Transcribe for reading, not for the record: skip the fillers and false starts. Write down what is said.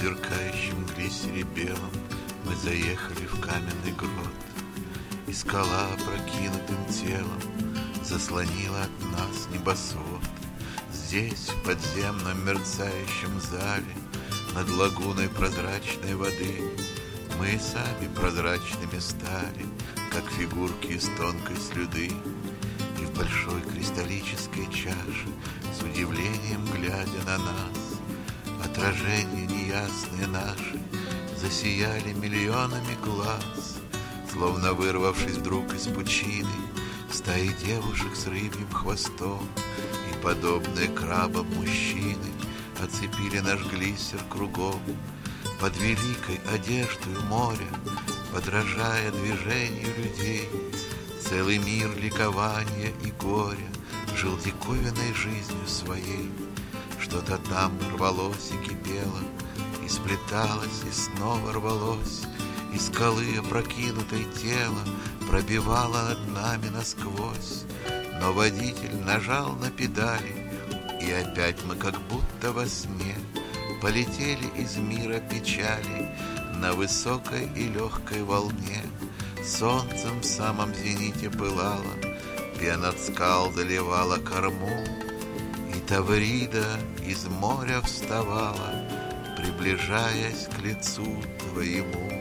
сверкающем глиссере белом мы заехали в каменный грот, и скала опрокинутым телом заслонила от нас небосвод. Здесь, в подземном мерцающем зале, над лагуной прозрачной воды, мы сами прозрачными стали, как фигурки из тонкой слюды. И в большой кристаллической чаше, с удивлением глядя на нас, отражения неясные наши засияли миллионами глаз, словно вырвавшись вдруг из пучины стаи девушек с рыбьим хвостом, и подобные крабам мужчины оцепили наш глиссер кругом. Под великой одеждою моря, подражая движению людей, целый мир ликования и горя жил диковинной жизнью своей. Что-то там рвалось и кипело, и сплеталось, и снова рвалось, и скалы опрокинутой тело пробивало над нами насквозь. Но водитель нажал на педали, и опять мы как будто во сне полетели из мира печали на высокой и легкой волне. Солнцем в самом зените пылало, пена от скал заливала корму, и Таврида из моря вставала, приближаясь к лицу твоему.